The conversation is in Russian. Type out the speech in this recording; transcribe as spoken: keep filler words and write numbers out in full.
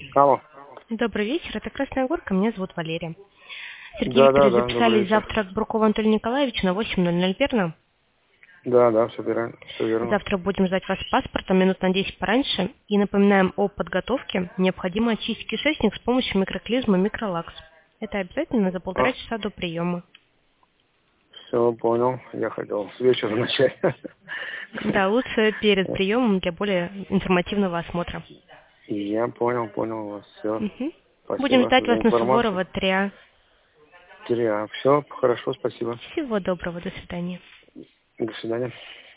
Алло. Добрый вечер, это Красная Горка, меня зовут Валерия. Сергей Да, да, Викторович, да, добрый записали вечер. завтра к Брукову Анатолию Николаевичу на восемь ноль ноль, верно? Да, да, все верно. Все верно. Завтра будем ждать вас с паспортом минут на десять пораньше и напоминаем о подготовке. Необходимо очистить кишечник с помощью микроклизмы микролакс. Это обязательно за полтора А, часа до приема. все, понял. Я хотел с вечера начать. Да, лучше перед приемом для более информативного осмотра. Я понял, понял вас. Все. Мгм. Будем Спасибо ждать за вас на информацию. Суворова три А. Все, хорошо, спасибо. Всего доброго, до свидания. До свидания.